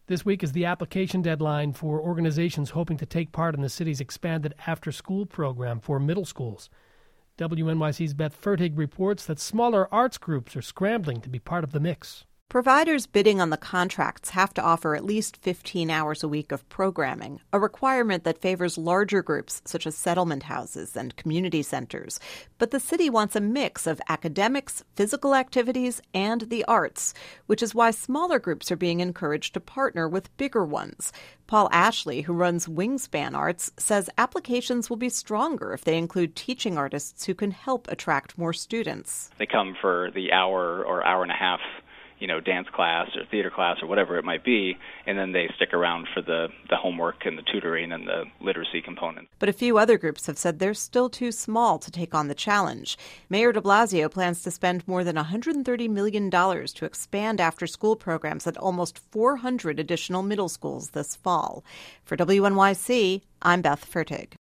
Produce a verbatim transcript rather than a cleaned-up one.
This week is the application deadline for organizations hoping to take part in the city's expanded after-school program for middle schools. W N Y C's Beth Fertig reports that smaller arts groups are scrambling to be part of the mix. Providers bidding on the contracts have to offer at least fifteen hours a week of programming, a requirement that favors larger groups such as settlement houses and community centers. But the city wants a mix of academics, physical activities, and the arts, which is why smaller groups are being encouraged to partner with bigger ones. Paul Ashley, who runs Wingspan Arts, says applications will be stronger if they include teaching artists who can help attract more students. They come for the hour or hour and a half you know, dance class or theater class or whatever it might be, and then they stick around for the, the homework and the tutoring and the literacy component. But a few other groups have said they're still too small to take on the challenge. Mayor de Blasio plans to spend more than one hundred thirty million dollars to expand after-school programs at almost four hundred additional middle schools this fall. For W N Y C, I'm Beth Fertig.